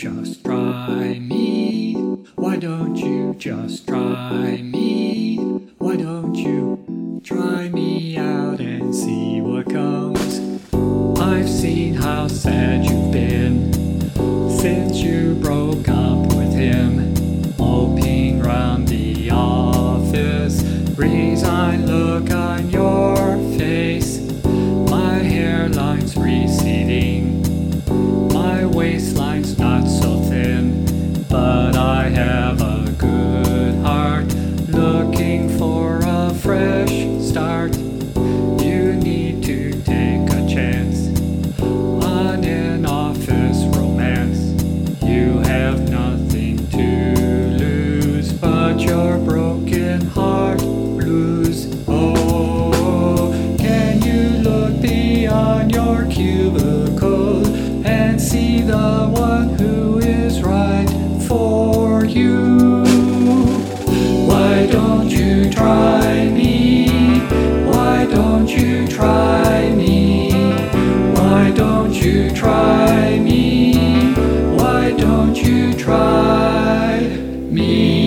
just try me? Why don't you just try me? Why don't you try me out and see what comes? I've seen how sad you've been since you broke up with him, moping round the office, resigned look on your face. My hairline's receding, my waistline's not so thin, but I have a good heart, looking for a fresh start. You need to take a chance on an office romance. You have nothing to lose but your broken heart blues. Oh, can you look beyond your cubicle and see the one who is right for you? Why don't you try me? Why don't you try me? Why don't you try me? Why don't you try me?